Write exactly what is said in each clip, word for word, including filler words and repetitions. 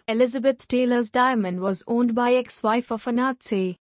Elizabeth Taylor's diamond was owned by ex-wife of a Nazi.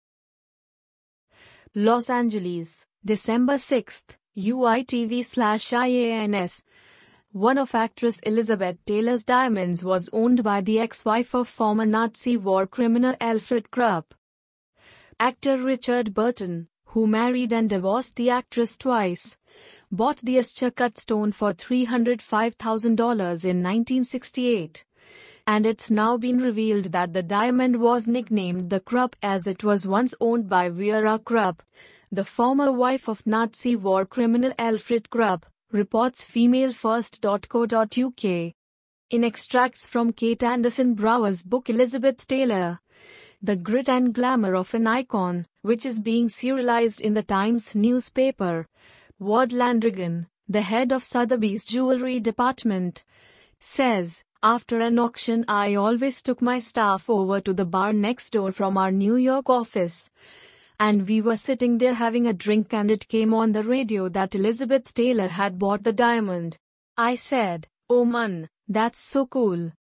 Los Angeles, December sixth, U I T V slash I A N S. One of actress Elizabeth Taylor's diamonds was owned by the ex-wife of former Nazi war criminal Alfred Krupp. Actor Richard Burton, who married and divorced the actress twice, bought the Escher-cut stone for three hundred five thousand dollars in nineteen sixty-eight. And it's now been revealed that the diamond was nicknamed the Krupp as it was once owned by Vera Krupp, the former wife of Nazi war criminal Alfred Krupp, reports female first dot co dot U K. In extracts from Kate Anderson Brower's book Elizabeth Taylor, The Grit and Glamour of an Icon, which is being serialized in the Times newspaper, Ward Landrigan, the head of Sotheby's jewelry department, says, "After an auction, I always took my staff over to the bar next door from our New York office. And we were sitting there having a drink and it came on the radio that Elizabeth Taylor had bought the diamond. I said, 'Oh man, that's so cool.'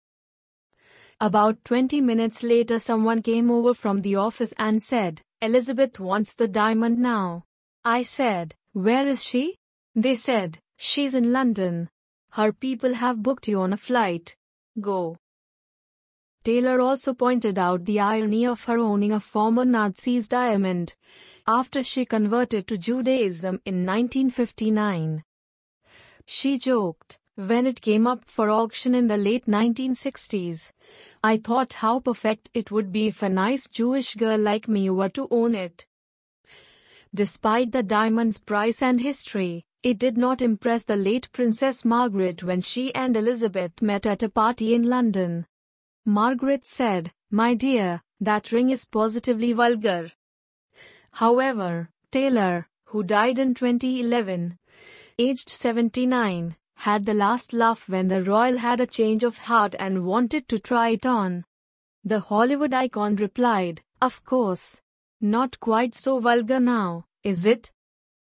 About twenty minutes later someone came over from the office and said, 'Elizabeth wants the diamond now.' I said, 'Where is she?' They said, 'She's in London. Her people have booked you on a flight. Go.'" Taylor also pointed out the irony of her owning a former Nazi's diamond after she converted to Judaism in nineteen fifty-nine. She joked, "When it came up for auction in the late nineteen sixties, I thought how perfect it would be if a nice Jewish girl like me were to own it." Despite the diamond's price and history, it did not impress the late Princess Margaret when she and Elizabeth met at a party in London. Margaret said, "My dear, that ring is positively vulgar." However, Taylor, who died in twenty eleven, aged seventy-nine, had the last laugh when the royal had a change of heart and wanted to try it on. The Hollywood icon replied, "Of course. Not quite so vulgar now, is it?"